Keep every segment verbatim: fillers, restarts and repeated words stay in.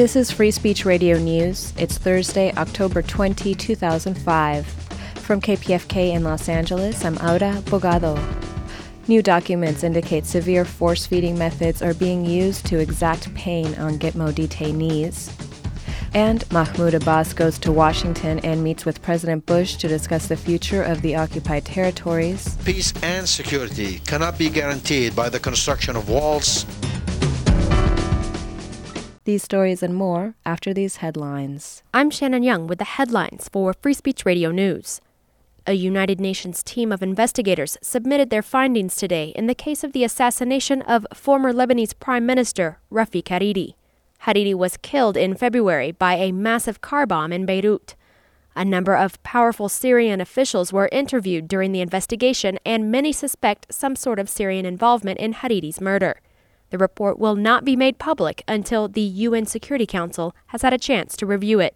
This is Free Speech Radio News. It's Thursday, October twentieth, two thousand five. From K P F K in Los Angeles, I'm Aura Bogado. New documents indicate severe force-feeding methods are being used to exact pain on Gitmo detainees. And Mahmoud Abbas goes to Washington and meets with President Bush to discuss the future of the occupied territories. Peace and security cannot be guaranteed by the construction of walls. These stories and more after these headlines. I'm Shannon Young with the headlines for Free Speech Radio News. A United Nations team of investigators submitted their findings today in the case of the assassination of former Lebanese Prime Minister Rafik Hariri. Hariri was killed in February by a massive car bomb in Beirut. A number of powerful Syrian officials were interviewed during the investigation, and many suspect some sort of Syrian involvement in Hariri's murder. The report will not be made public until the U N Security Council has had a chance to review it.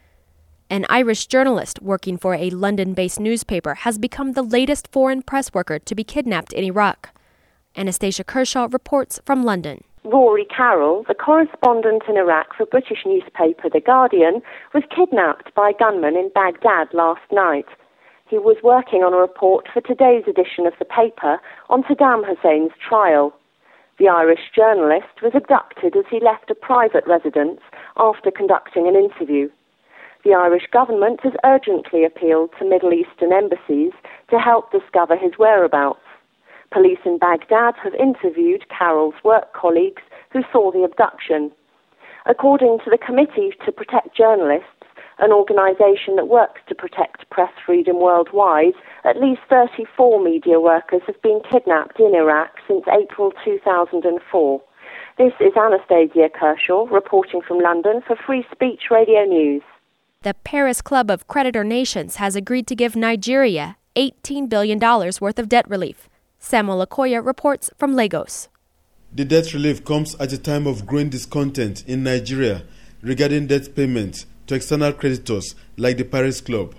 An Irish journalist working for a London-based newspaper has become the latest foreign press worker to be kidnapped in Iraq. Anastasia Kershaw reports from London. Rory Carroll, the correspondent in Iraq for British newspaper The Guardian, was kidnapped by gunmen in Baghdad last night. He was working on a report for today's edition of the paper on Saddam Hussein's trial. The Irish journalist was abducted as he left a private residence after conducting an interview. The Irish government has urgently appealed to Middle Eastern embassies to help discover his whereabouts. Police in Baghdad have interviewed Carroll's work colleagues who saw the abduction. According to the Committee to Protect Journalists, an organisation that works to protect press freedom worldwide, at least thirty-four media workers have been kidnapped in Iraq since April two thousand four. This is Anastasia Kershaw reporting from London for Free Speech Radio News. The Paris Club of Creditor Nations has agreed to give Nigeria eighteen billion dollars worth of debt relief. Samuel Okoye reports from Lagos. The debt relief comes at a time of growing discontent in Nigeria regarding debt payment to external creditors like the Paris Club.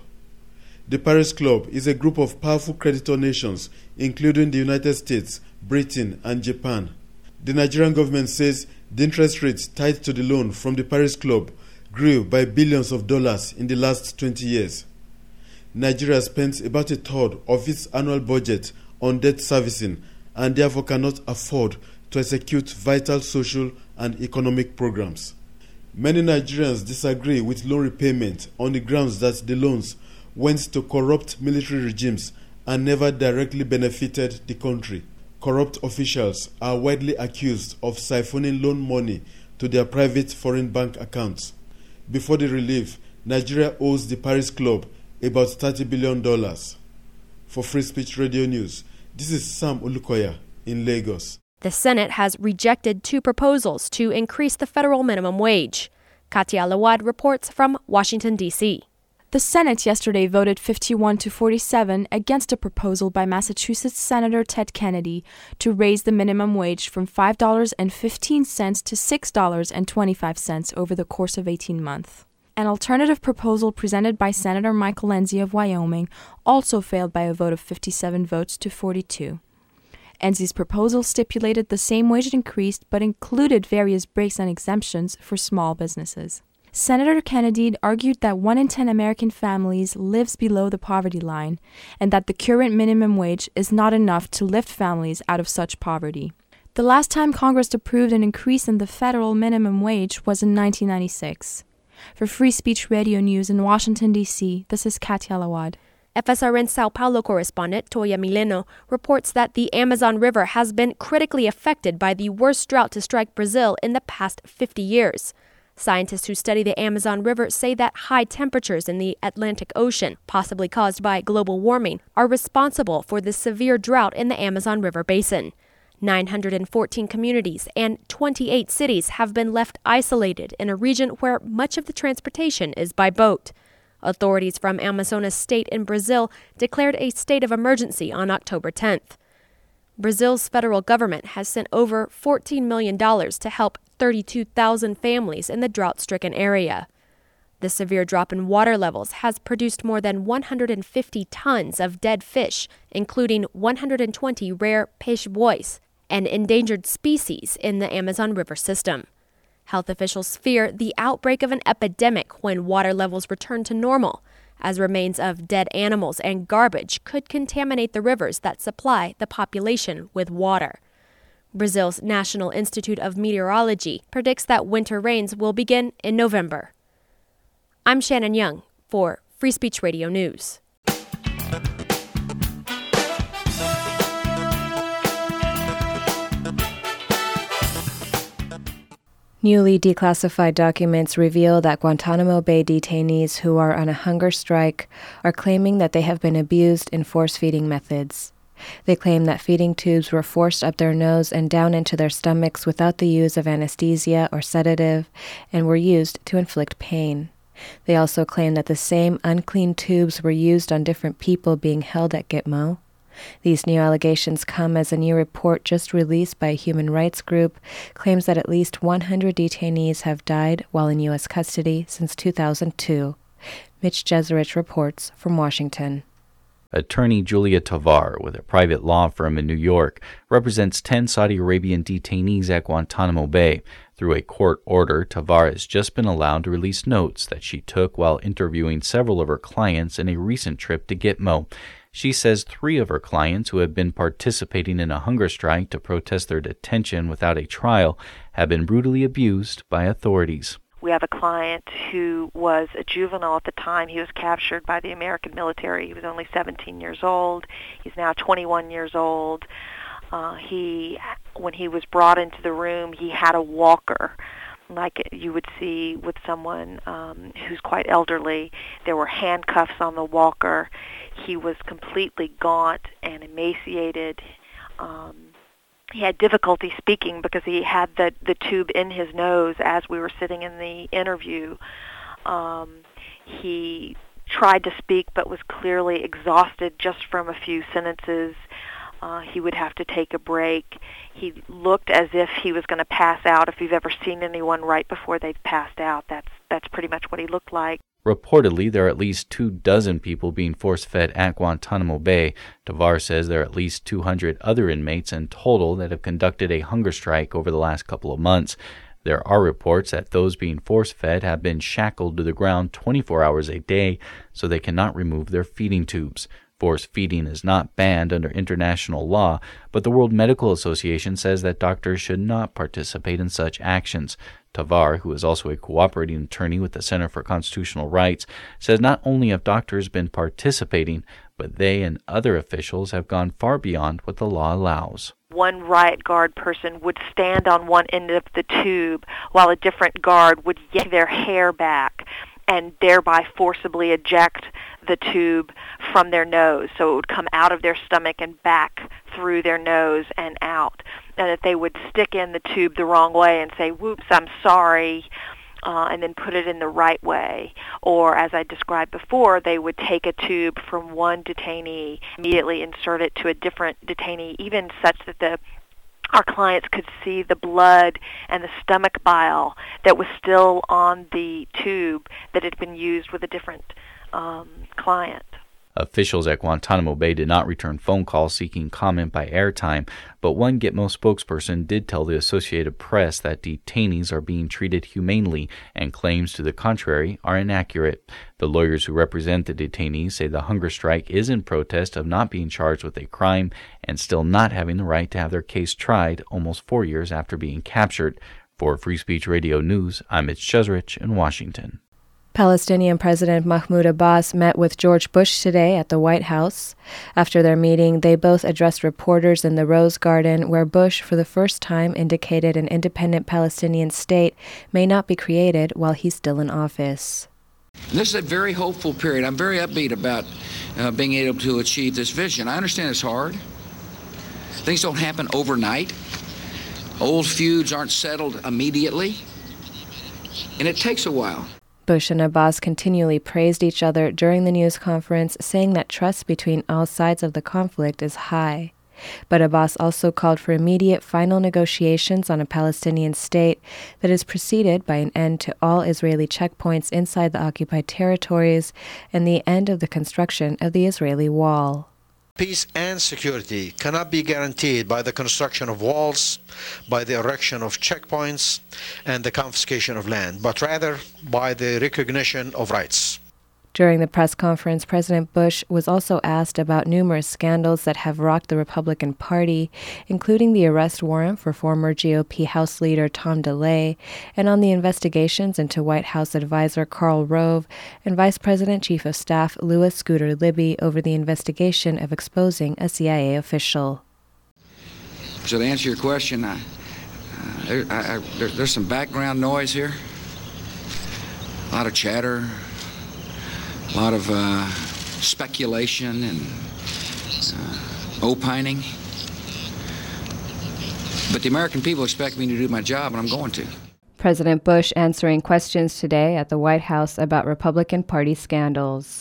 The Paris Club is a group of powerful creditor nations, including the United States, Britain, and Japan. The Nigerian government says the interest rates tied to the loan from the Paris Club grew by billions of dollars in the last twenty years. Nigeria spends about a third of its annual budget on debt servicing and therefore cannot afford to execute vital social and economic programs. Many Nigerians disagree with loan repayment on the grounds that the loans went to corrupt military regimes and never directly benefited the country. Corrupt officials are widely accused of siphoning loan money to their private foreign bank accounts. Before the relief, Nigeria owes the Paris Club about thirty billion dollars. For Free Speech Radio News, this is Sam Olukoya in Lagos. The Senate has rejected two proposals to increase the federal minimum wage. Katia Lawad reports from Washington, D C The Senate yesterday voted fifty-one to forty-seven against a proposal by Massachusetts Senator Ted Kennedy to raise the minimum wage from five dollars and fifteen cents to six dollars and twenty-five cents over the course of eighteen months. An alternative proposal presented by Senator Michael Enzi of Wyoming also failed by a vote of fifty-seven votes to forty-two. Enzi's proposal stipulated the same wage increase but included various breaks and exemptions for small businesses. Senator Kennedy argued that one in ten American families lives below the poverty line and that the current minimum wage is not enough to lift families out of such poverty. The last time Congress approved an increase in the federal minimum wage was in nineteen ninety-six. For Free Speech Radio News in Washington, D C, this is Katia Lawad. F S R N Sao Paulo correspondent Toya Mileno reports that the Amazon River has been critically affected by the worst drought to strike Brazil in the past fifty years. Scientists who study the Amazon River say that high temperatures in the Atlantic Ocean, possibly caused by global warming, are responsible for the severe drought in the Amazon River basin. nine hundred fourteen communities and twenty-eight cities have been left isolated in a region where much of the transportation is by boat. Authorities from Amazonas state in Brazil declared a state of emergency on October tenth. Brazil's federal government has sent over fourteen million dollars to help thirty-two thousand families in the drought-stricken area. The severe drop in water levels has produced more than one hundred fifty tons of dead fish, including one hundred twenty rare peixe bois, an endangered species in the Amazon River system. Health officials fear the outbreak of an epidemic when water levels return to normal, as remains of dead animals and garbage could contaminate the rivers that supply the population with water. Brazil's National Institute of Meteorology predicts that winter rains will begin in November. I'm Shannon Young for Free Speech Radio News. Newly declassified documents reveal that Guantanamo Bay detainees who are on a hunger strike are claiming that they have been abused in force-feeding methods. They claim that feeding tubes were forced up their nose and down into their stomachs without the use of anesthesia or sedative and were used to inflict pain. They also claim that the same unclean tubes were used on different people being held at Gitmo. These new allegations come as a new report just released by a human rights group claims that at least one hundred detainees have died while in U S custody since two thousand two. Mitch Jeserich reports from Washington. Attorney Julia Tovar, with a private law firm in New York, represents ten Saudi Arabian detainees at Guantanamo Bay. Through a court order, Tovar has just been allowed to release notes that she took while interviewing several of her clients in a recent trip to Gitmo. She says three of her clients who have been participating in a hunger strike to protest their detention without a trial have been brutally abused by authorities. We have a client who was a juvenile at the time he was captured by the American military. He was only seventeen years old. He's now twenty-one years old. Uh, he, when he was brought into the room, he had a walker, like you would see with someone um, who's quite elderly. There were handcuffs on the walker. He was completely gaunt and emaciated. Um, he had difficulty speaking because he had the, the tube in his nose as we were sitting in the interview. Um, he tried to speak but was clearly exhausted just from a few sentences. Uh, he would have to take a break. He looked as if he was going to pass out. If you've ever seen anyone right before they've passed out, that's that's pretty much what he looked like. Reportedly, there are at least two dozen people being force-fed at Guantanamo Bay. Tovar says there are at least two hundred other inmates in total that have conducted a hunger strike over the last couple of months. There are reports that those being force-fed have been shackled to the ground twenty-four hours a day so they cannot remove their feeding tubes. Force feeding is not banned under international law, but the World Medical Association says that doctors should not participate in such actions. Tovar, who is also a cooperating attorney with the Center for Constitutional Rights, says not only have doctors been participating, but they and other officials have gone far beyond what the law allows. One riot guard person would stand on one end of the tube while a different guard would yank their hair back and thereby forcibly eject the tube from their nose. So it would come out of their stomach and back through their nose and out. And that they would stick in the tube the wrong way and say, whoops, I'm sorry, uh, and then put it in the right way. Or, as I described before, they would take a tube from one detainee, immediately insert it to a different detainee, even such that the our clients could see the blood and the stomach bile that was still on the tube that had been used with a different um, client. Officials at Guantanamo Bay did not return phone calls seeking comment by airtime, but one Gitmo spokesperson did tell the Associated Press that detainees are being treated humanely and claims to the contrary are inaccurate. The lawyers who represent the detainees say the hunger strike is in protest of not being charged with a crime and still not having the right to have their case tried almost four years after being captured. For Free Speech Radio News, I'm Mitch Jeserich in Washington. Palestinian President Mahmoud Abbas met with George Bush today at the White House. After their meeting, they both addressed reporters in the Rose Garden, where Bush, for the first time, indicated an independent Palestinian state may not be created while he's still in office. This is a very hopeful period. I'm very upbeat about uh, being able to achieve this vision. I understand it's hard. Things don't happen overnight. Old feuds aren't settled immediately. And it takes a while. Bush and Abbas continually praised each other during the news conference, saying that trust between all sides of the conflict is high. But Abbas also called for immediate final negotiations on a Palestinian state that is preceded by an end to all Israeli checkpoints inside the occupied territories and the end of the construction of the Israeli wall. Peace and security cannot be guaranteed by the construction of walls, by the erection of checkpoints, and the confiscation of land, but rather by the recognition of rights. During the press conference, President Bush was also asked about numerous scandals that have rocked the Republican Party, including the arrest warrant for former G O P House Leader Tom DeLay, and on the investigations into White House advisor Karl Rove and Vice President Chief of Staff Louis Scooter Libby over the investigation of exposing a C I A official. So to answer your question, I, uh, there, I, I, there, there's some background noise here, a lot of chatter, a lot of uh, speculation and uh, opining. But the American people expect me to do my job, and I'm going to. President Bush answering questions today at the White House about Republican Party scandals.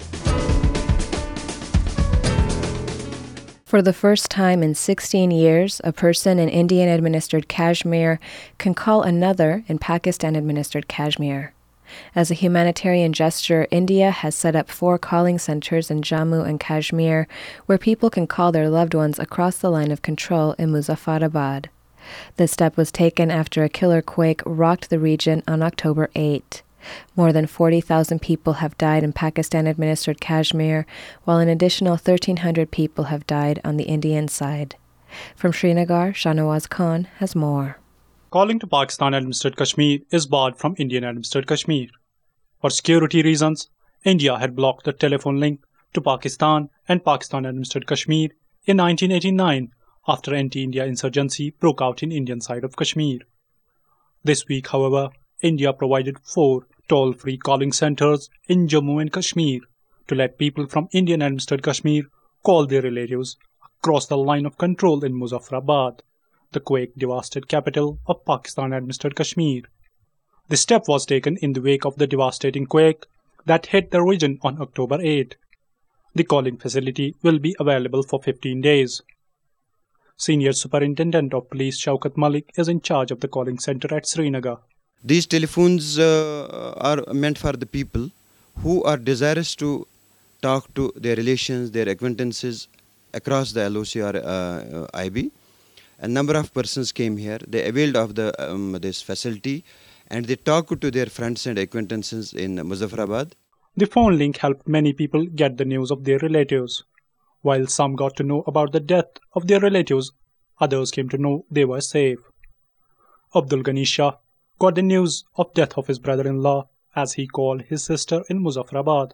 For the first time in sixteen years, a person in Indian-administered Kashmir can call another in Pakistan-administered Kashmir. As a humanitarian gesture, India has set up four calling centers in Jammu and Kashmir where people can call their loved ones across the line of control in Muzaffarabad. This step was taken after a killer quake rocked the region on October eighth. More than forty thousand people have died in Pakistan-administered Kashmir, while an additional thirteen hundred people have died on the Indian side. From Srinagar, Shahnawaz Khan has more. Calling to Pakistan-administered Kashmir is barred from Indian-administered Kashmir. For security reasons, India had blocked the telephone link to Pakistan and Pakistan-administered Kashmir in nineteen eighty-nine after anti-India insurgency broke out in Indian side of Kashmir. This week, however, India provided four toll-free calling centers in Jammu and Kashmir to let people from Indian-administered Kashmir call their relatives across the line of control in Muzaffarabad, the quake-devastated capital of Pakistan-administered Kashmir. The step was taken in the wake of the devastating quake that hit the region on October eighth. The calling facility will be available for fifteen days. Senior Superintendent of Police Shaukat Malik is in charge of the calling center at Srinagar. These telephones uh, are meant for the people who are desirous to talk to their relations, their acquaintances across the L O C or uh, I B. A number of persons came here. They availed of the um, this facility, and they talked to their friends and acquaintances in Muzaffarabad. The phone link helped many people get the news of their relatives. While some got to know about the death of their relatives, others came to know they were safe. Abdul Ghani Shah got the news of death of his brother-in-law, as he called his sister in Muzaffarabad.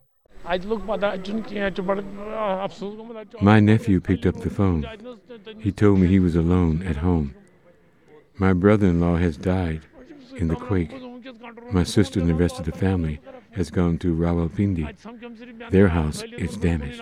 My nephew picked up the phone. He told me he was alone at home. My brother-in-law has died in the quake. My sister and the rest of the family has gone to Rawalpindi. Their house is damaged.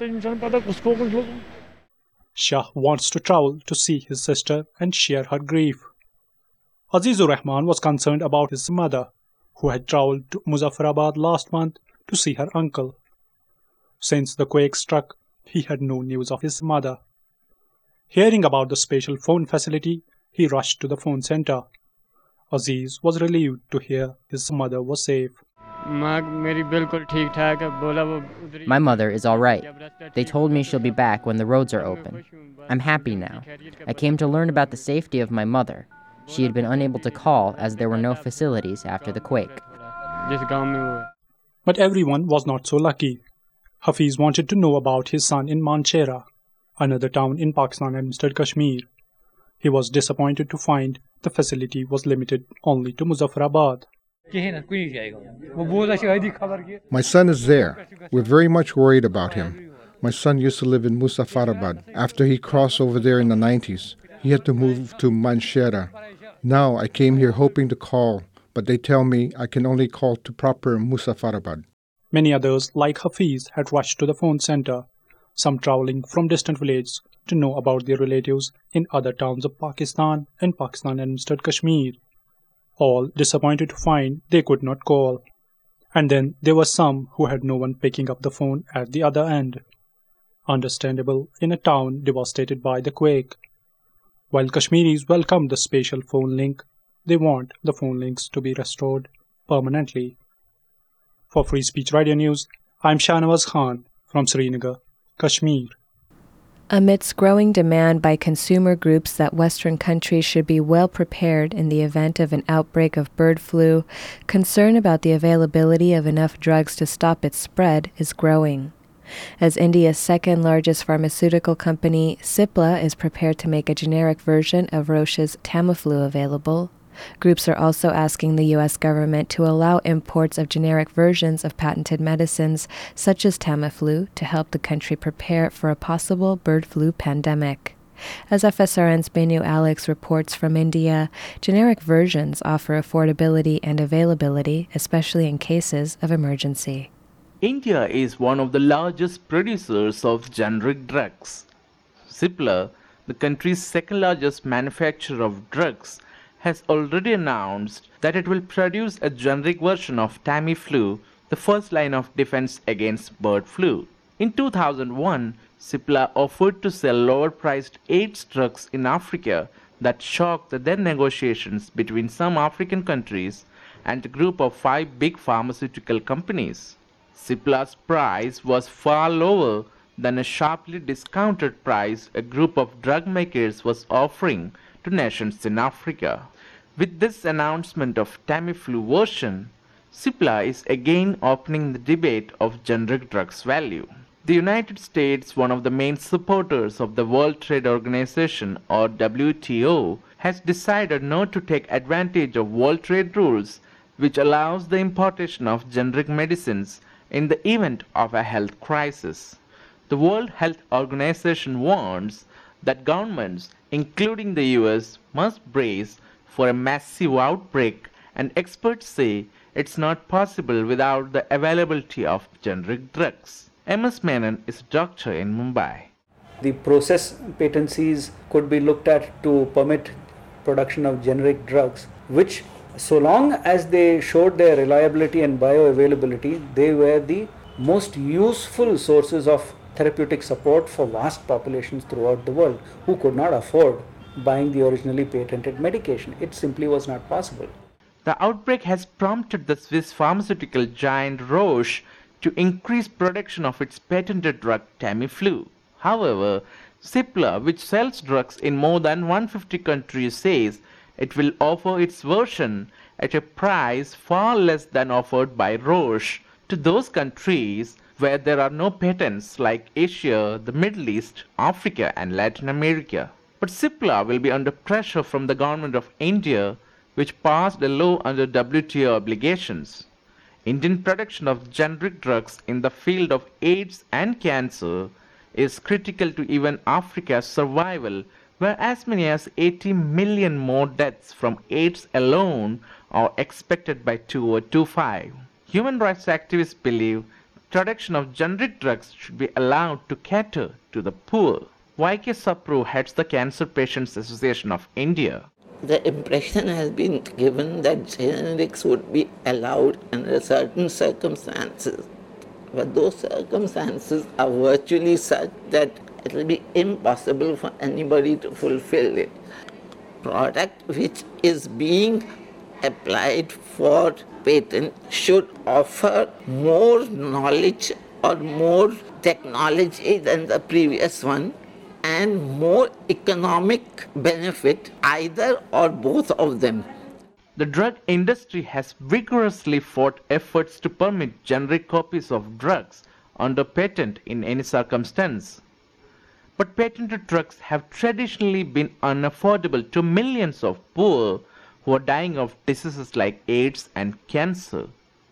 Shah wants to travel to see his sister and share her grief. Azizur Rahman was concerned about his mother, who had traveled to Muzaffarabad last month to see her uncle. Since the quake struck, he had no news of his mother. Hearing about the special phone facility, he rushed to the phone center. Aziz was relieved to hear his mother was safe. My mother is all right. They told me she'll be back when the roads are open. I'm happy now. I came to learn about the safety of my mother. She had been unable to call as there were no facilities after the quake. But everyone was not so lucky. Hafiz wanted to know about his son in Manchera, another town in Pakistan-administered Kashmir. He was disappointed to find the facility was limited only to Muzaffarabad. My son is there. We're very much worried about him. My son used to live in Muzaffarabad. After he crossed over there in the nineties, he had to move to Manchera. Now I came here hoping to call, but they tell me I can only call to proper Muzaffarabad. Many others, like Hafiz, had rushed to the phone center, some traveling from distant villages to know about their relatives in other towns of Pakistan and Pakistan-administered Kashmir. All disappointed to find they could not call. And then there were some who had no one picking up the phone at the other end. Understandable in a town devastated by the quake. While Kashmiris welcome the special phone link, they want the phone links to be restored permanently. For Free Speech Radio News, I'm Shahnawaz Khan from Srinagar, Kashmir. Amidst growing demand by consumer groups that Western countries should be well prepared in the event of an outbreak of bird flu, concern about the availability of enough drugs to stop its spread is growing. As India's second-largest pharmaceutical company, Cipla is prepared to make a generic version of Roche's Tamiflu available. Groups are also asking the U S government to allow imports of generic versions of patented medicines, such as Tamiflu, to help the country prepare for a possible bird flu pandemic. As F S R N's Benu Alex reports from India, generic versions offer affordability and availability, especially in cases of emergency. India is one of the largest producers of generic drugs. Cipla, the country's second-largest manufacturer of drugs, has already announced that it will produce a generic version of Tamiflu, the first line of defense against bird flu. In two thousand one, Cipla offered to sell lower-priced AIDS drugs in Africa that shocked the then negotiations between some African countries and a group of five big pharmaceutical companies. Cipla's price was far lower than a sharply discounted price a group of drug makers was offering to nations in Africa. With this announcement of Tamiflu version, Cipla is again opening the debate of generic drugs value. The United States, one of the main supporters of the World Trade Organization or W T O, has decided not to take advantage of World Trade rules which allows the importation of generic medicines in the event of a health crisis. The World Health Organization warns that governments, including the U S, must brace for a massive outbreak, and experts say it's not possible without the availability of generic drugs. M S Menon is a doctor in Mumbai. The process patencies could be looked at to permit production of generic drugs, which, so long as they showed their reliability and bioavailability, they were the most useful sources of therapeutic support for vast populations throughout the world who could not afford buying the originally patented medication. It simply was not possible. The outbreak has prompted the Swiss pharmaceutical giant Roche to increase production of its patented drug Tamiflu. However, Cipla, which sells drugs in more than one hundred fifty countries, says it will offer its version at a price far less than offered by Roche to those countries where there are no patents like Asia, the Middle East, Africa and Latin America. But Cipla will be under pressure from the government of India, which passed a law under W T O obligations. Indian production of generic drugs in the field of AIDS and cancer is critical to even Africa's survival, where as many as eighty million more deaths from AIDS alone are expected by two thousand twenty-five. Human rights activists believe production of generic drugs should be allowed to cater to the poor. Y K Sapru heads the Cancer Patients Association of India. The impression has been given that generics would be allowed under certain circumstances, but those circumstances are virtually such that it will be impossible for anybody to fulfill it. Product which is being applied for patent should offer more knowledge or more technology than the previous one, and more economic benefit, either or both of them. The drug industry has vigorously fought efforts to permit generic copies of drugs under patent in any circumstance. But patented drugs have traditionally been unaffordable to millions of poor who are dying of diseases like AIDS and cancer.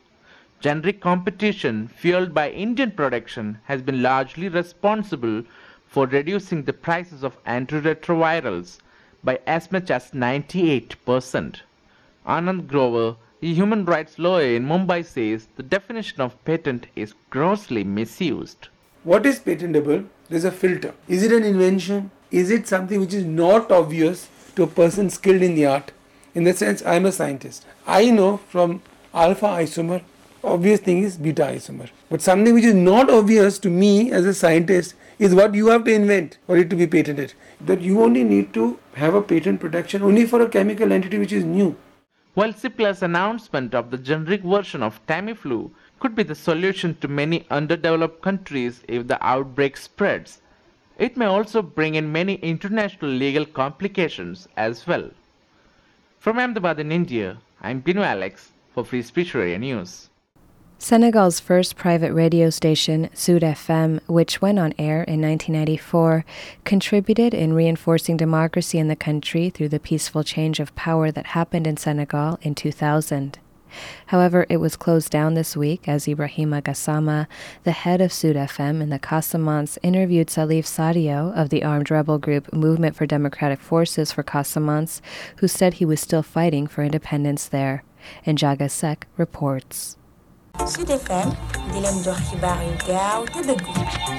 Generic competition fueled by Indian production has been largely responsible for reducing the prices of antiretrovirals by as much as ninety-eight percent. Anand Grover, a human rights lawyer in Mumbai, says the definition of patent is grossly misused. What is patentable? There's a filter. Is it an invention? Is it something which is not obvious to a person skilled in the art? In the sense, I'm a scientist. I know from alpha isomer, obvious thing is beta isomer. But something which is not obvious to me as a scientist is what you have to invent for it to be patented. That you only need to have a patent protection only for a chemical entity which is new. While Cipla's announcement of the generic version of Tamiflu could be the solution to many underdeveloped countries if the outbreak spreads, It may also bring in many international legal complications as well. From Ahmedabad in India, I'm Pinu Alex for Free Speech Radio News. Senegal's first private radio station, Sud F M, which went on air in nineteen ninety-four, contributed in reinforcing democracy in the country through the peaceful change of power that happened in Senegal in two thousand. However, it was closed down this week as Ibrahima Gassama, the head of Sud F M in the Casamance, interviewed Salif Sadio of the armed rebel group Movement for Democratic Forces for Casamance, who said he was still fighting for independence there. And Jaga Sek reports. Sud F M di leen jox xibaar yu gaaw te dëggu.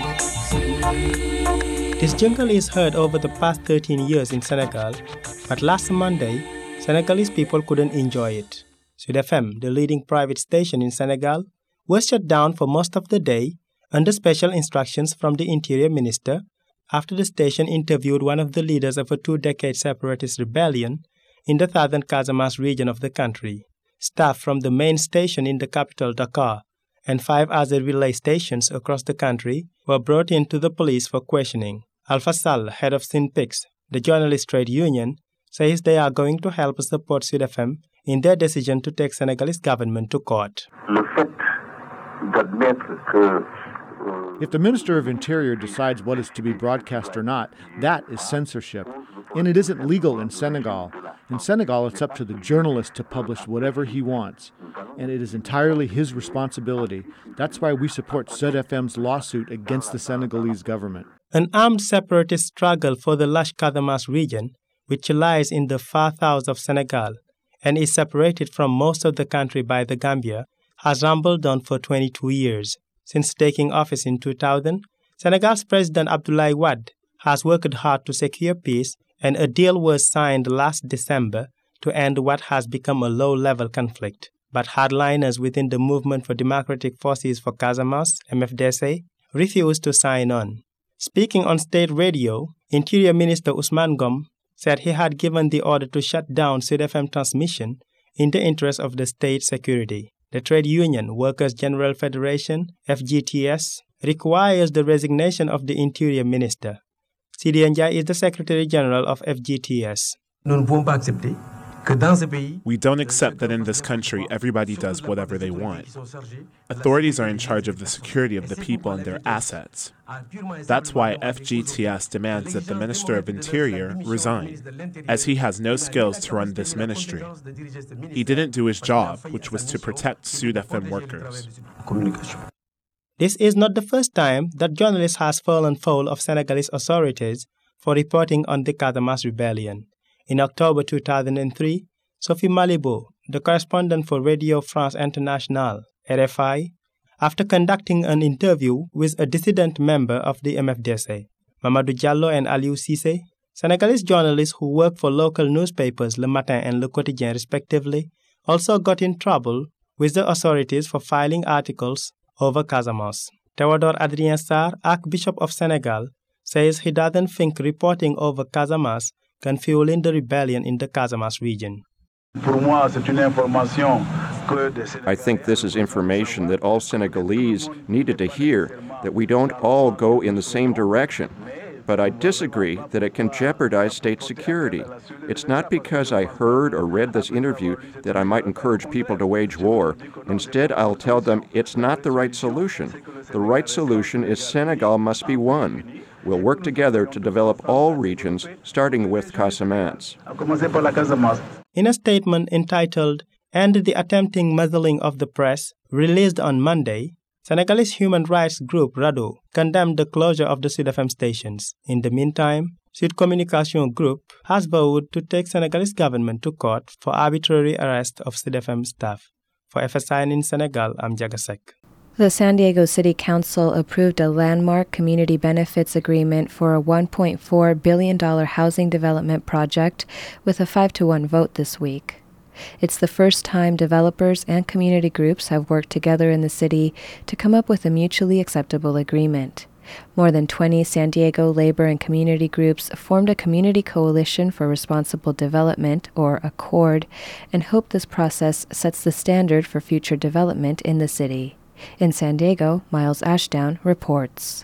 This jingle is heard over the past thirteen years in Senegal, but last Monday, Senegalese people couldn't enjoy it. Sud F M, the leading private station in Senegal, was shut down for most of the day under special instructions from the Interior Minister after the station interviewed one of the leaders of a two-decade separatist rebellion in the southern Casamance region of the country. Staff from the main station in the capital, Dakar, and five other relay stations across the country were brought in to the police for questioning. Alpha Sall, head of Synpics, the journalist trade union, says they are going to help support Sud F M in their decision to take Senegalese government to court. If the Minister of Interior decides what is to be broadcast or not, that is censorship. And it isn't legal in Senegal. In Senegal, it's up to the journalist to publish whatever he wants. And it is entirely his responsibility. That's why we support Sud F M's lawsuit against the Senegalese government. An armed separatist struggle for the lush Casamance region, which lies in the far south of Senegal and is separated from most of the country by the Gambia, has rumbled on for twenty-two years. Since taking office in two thousand, Senegal's President Abdoulaye Wade has worked hard to secure peace, and a deal was signed last December to end what has become a low-level conflict. But hardliners within the Movement for Democratic Forces for Casamance, M F D C, refused to sign on. Speaking on state radio, Interior Minister Ousmane Ngom said he had given the order to shut down Sud F M transmission in the interest of the state's security. The trade union, Workers' General Federation, F G T S, requires the resignation of the Interior Minister. Sidi Ndiaye is the Secretary General of F G T S. We don't accept that in this country everybody does whatever they want. Authorities are in charge of the security of the people and their assets. That's why F G T S demands that the Minister of Interior resign, as he has no skills to run this ministry. He didn't do his job, which was to protect Sud F M workers. This is not the first time that journalists has fallen foul of Senegalese authorities for reporting on the Casamance rebellion. In October two thousand three, Sophie Malibo, the correspondent for Radio France Internationale, R F I, after conducting an interview with a dissident member of the M F D C, Mamadou Diallo and Aliou Cissé, Senegalese journalists who work for local newspapers Le Matin and Le Quotidien respectively, also got in trouble with the authorities for filing articles over Casamance. Théodore Adrien Sarr, Archbishop of Senegal, says he doesn't think reporting over Casamance can fuel in the rebellion in the Casamance region. I think this is information that all Senegalese needed to hear, that we don't all go in the same direction. But I disagree that it can jeopardize state security. It's not because I heard or read this interview that I might encourage people to wage war. Instead, I'll tell them it's not the right solution. The right solution is Senegal must be one. We'll work together to develop all regions, starting with Casamance. In a statement entitled, "And the Attempting Muzzling of the Press," released on Monday, Senegalese human rights group RADDHO condemned the closure of the Sud F M stations. In the meantime, Sud Communication Group has vowed to take Senegalese government to court for arbitrary arrest of Sud F M staff. For F S I N in Senegal, I'm Jagasek. The San Diego City Council approved a landmark community benefits agreement for a one point four billion dollars housing development project with a five to one vote this week. It's the first time developers and community groups have worked together in the city to come up with a mutually acceptable agreement. More than twenty San Diego labor and community groups formed a community coalition for responsible development, or ACCORD, and hope this process sets the standard for future development in the city. In San Diego, Miles Ashdown reports.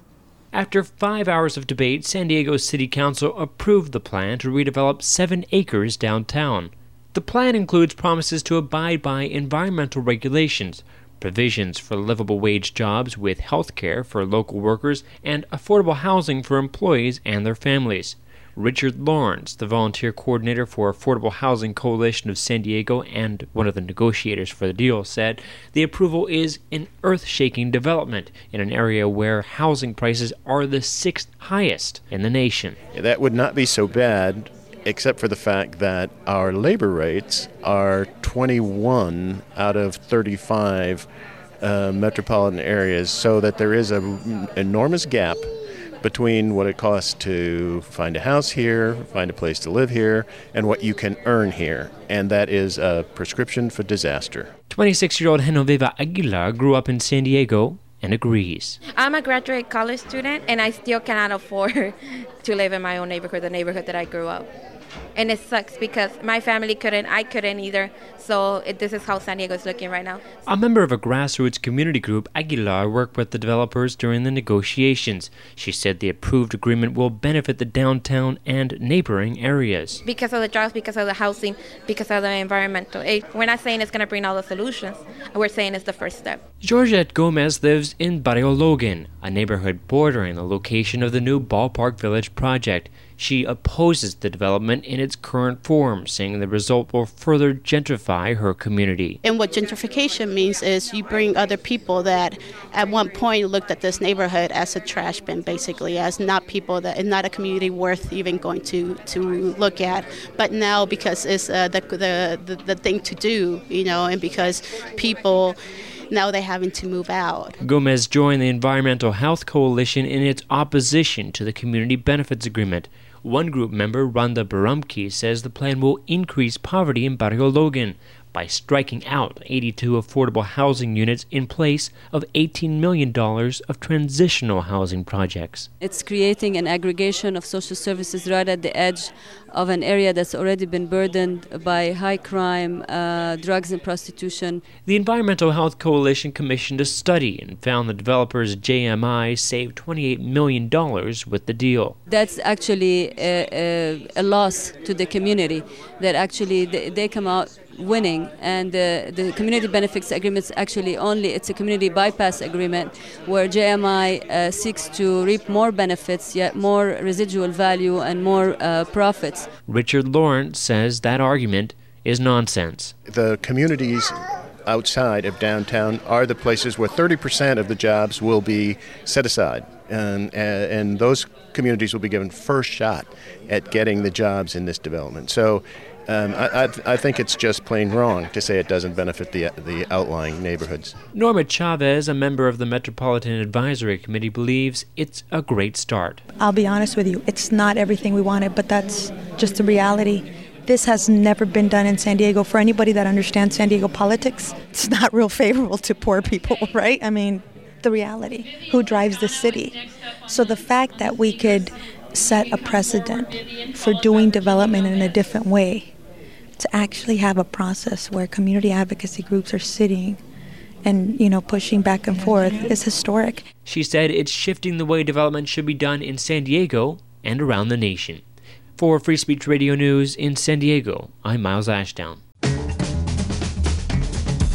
After five hours of debate, San Diego City Council approved the plan to redevelop seven acres downtown. The plan includes promises to abide by environmental regulations, provisions for livable wage jobs with health care for local workers, and affordable housing for employees and their families. Richard Lawrence, the volunteer coordinator for Affordable Housing Coalition of San Diego and one of the negotiators for the deal, said the approval is an earth-shaking development in an area where housing prices are the sixth highest in the nation. That would not be so bad, except for the fact that our labor rates are twenty-one out of thirty-five uh, metropolitan areas, so that there is an enormous gap between what it costs to find a house here, find a place to live here, and what you can earn here. And that is a prescription for disaster. twenty-six-year-old Genoveva Aguilar grew up in San Diego and agrees. I'm a graduate college student, and I still cannot afford to live in my own neighborhood, the neighborhood that I grew up. And it sucks because my family couldn't, I couldn't either. So it, this is how San Diego is looking right now. A member of a grassroots community group, Aguilar worked with the developers during the negotiations. She said the approved agreement will benefit the downtown and neighboring areas. Because of the jobs, because of the housing, because of the environmental. We're not saying it's going to bring all the solutions. We're saying it's the first step. Georgette Gomez lives in Barrio Logan, a neighborhood bordering the location of the new Ballpark Village project. She opposes the development in its current form, saying the result will further gentrify her community. And what gentrification means is you bring other people that at one point looked at this neighborhood as a trash bin, basically, as not people that, and not a community worth even going to, to look at. But now, because it's uh, the, the, the, the thing to do, you know, and because people, now they're having to move out. Gomez joined the Environmental Health Coalition in its opposition to the Community Benefits Agreement. One group member, Rhonda Barumki, says the plan will increase poverty in Barrio Logan by striking out eighty-two affordable housing units in place of eighteen million dollars of transitional housing projects. It's creating an aggregation of social services right at the edge of an area that's already been burdened by high crime, uh, drugs and prostitution. The Environmental Health Coalition commissioned a study and found the developers J M I saved twenty-eight million dollars with the deal. That's actually a, a, a loss to the community, that actually they, they come out winning, and uh, the community benefits agreements actually only, it's a community bypass agreement where J M I uh, seeks to reap more benefits, yet more residual value and more uh, profits. Richard Lawrence says that argument is nonsense. The communities outside of downtown are the places where thirty percent of the jobs will be set aside, and, and those communities will be given first shot at getting the jobs in this development. So Um, I, I, I think it's just plain wrong to say it doesn't benefit the the outlying neighborhoods. Norma Chavez, a member of the Metropolitan Advisory Committee, believes it's a great start. I'll be honest with you, it's not everything we wanted, but that's just the reality. This has never been done in San Diego. For anybody that understands San Diego politics, it's not real favorable to poor people, right? I mean, the reality, who drives the city. So the fact that we could set a precedent for doing development in a different way, to actually have a process where community advocacy groups are sitting and, you know, pushing back and forth is historic. She said it's shifting the way development should be done in San Diego and around the nation. For Free Speech Radio News in San Diego, I'm Miles Ashdown.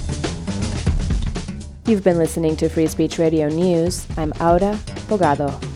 You've been listening to Free Speech Radio News. I'm Aura Bogado.